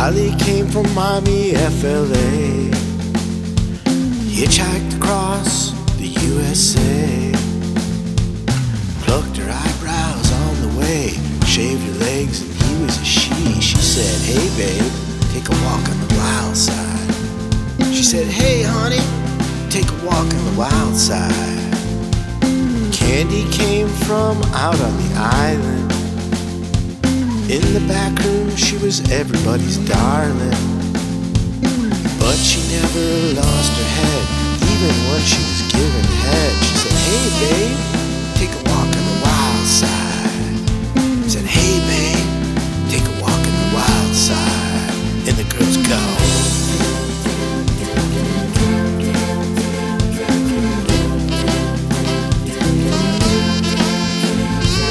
Riley came from Miami, FLA. Hitchhiked across the USA. Plucked her eyebrows on the way. Shaved her legs and he was a she. She said, hey babe, take a walk on the wild side. She said, hey honey, take a walk on the wild side. Candy came from out on the island. In the back room she was everybody's darling. But she never lost her head, even when she was